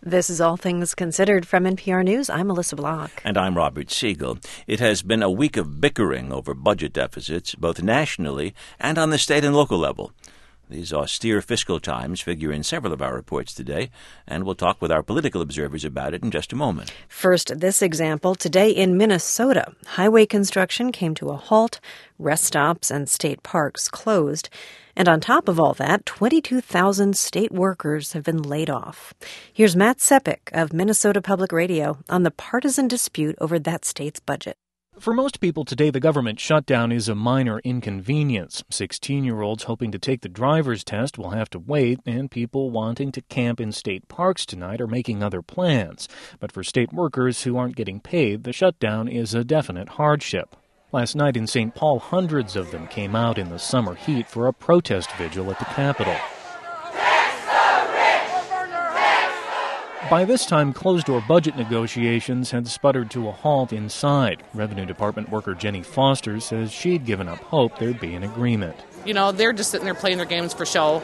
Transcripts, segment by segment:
This is All Things Considered from NPR News. I'm Melissa Block. And I'm Robert Siegel. It has been a week of bickering over budget deficits, both nationally and on the state and local level. These austere fiscal times figure in several of our reports today, and we'll talk with our political observers about it in just a moment. First, this example. Today in Minnesota, highway construction came to a halt, rest stops and state parks closed. And on top of all that, 22,000 state workers have been laid off. Here's Matt Sepik of Minnesota Public Radio on the partisan dispute over that state's budget. For most people today, the government shutdown is a minor inconvenience. 16-year-olds hoping to take the driver's test will have to wait, and people wanting to camp in state parks tonight are making other plans. But for state workers who aren't getting paid, the shutdown is a definite hardship. Last night in St. Paul, hundreds of them came out in the summer heat for a protest vigil at the Capitol. By this time, closed-door budget negotiations had sputtered to a halt inside. Revenue Department worker Jenny Foster says she'd given up hope there'd be an agreement. You know, they're just sitting there playing their games for show.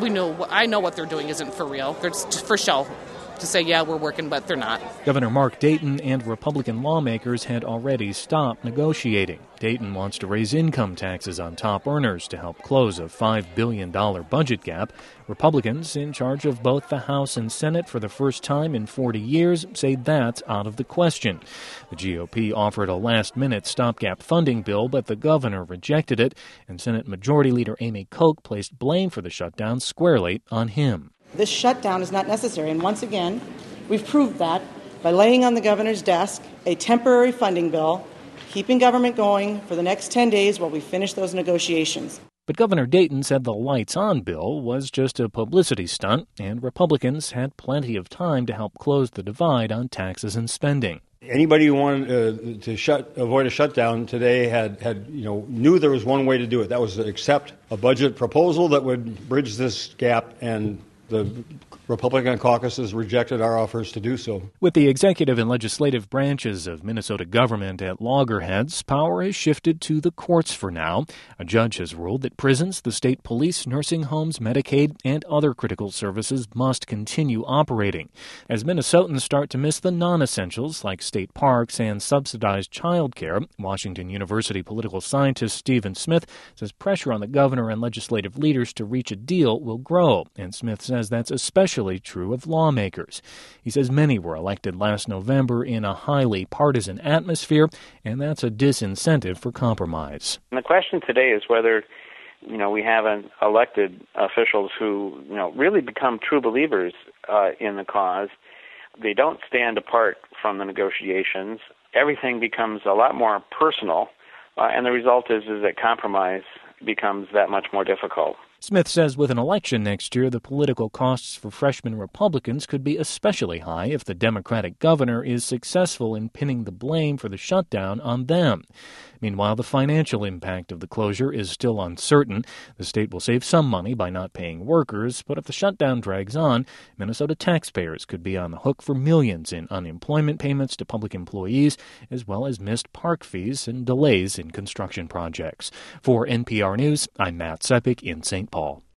I know what they're doing isn't for real. They're just for show. To say, yeah, we're working, but they're not. Governor Mark Dayton and Republican lawmakers had already stopped negotiating. Dayton wants to raise income taxes on top earners to help close a $5 billion budget gap. Republicans, in charge of both the House and Senate for the first time in 40 years, say that's out of the question. The GOP offered a last-minute stopgap funding bill, but the governor rejected it, and Senate Majority Leader Amy Koch placed blame for the shutdown squarely on him. This shutdown is not necessary, and once again, we've proved that by laying on the governor's desk a temporary funding bill, keeping government going for the next 10 days while we finish those negotiations. But Governor Dayton said the lights-on bill was just a publicity stunt, and Republicans had plenty of time to help close the divide on taxes and spending. Anybody who wanted to avoid a shutdown today knew there was one way to do it. That was to accept a budget proposal that would bridge this gap, and the Republican caucuses rejected our offers to do so. With the executive and legislative branches of Minnesota government at loggerheads, power has shifted to the courts for now. A judge has ruled that prisons, the state police, nursing homes, Medicaid, and other critical services must continue operating. As Minnesotans start to miss the non-essentials like state parks and subsidized child care, Washington University political scientist Stephen Smith says pressure on the governor and legislative leaders to reach a deal will grow, and Smith says that's especially true of lawmakers. He says many were elected last November in a highly partisan atmosphere, and that's a disincentive for compromise. And the question today is whether, we have elected officials who, really become true believers in the cause. They don't stand apart from the negotiations. Everything becomes a lot more personal, and the result is that compromise becomes that much more difficult. Smith says with an election next year, the political costs for freshman Republicans could be especially high if the Democratic governor is successful in pinning the blame for the shutdown on them. Meanwhile, the financial impact of the closure is still uncertain. The state will save some money by not paying workers, but if the shutdown drags on, Minnesota taxpayers could be on the hook for millions in unemployment payments to public employees, as well as missed park fees and delays in construction projects. For NPR News, I'm Matt Sepik in St. Paul.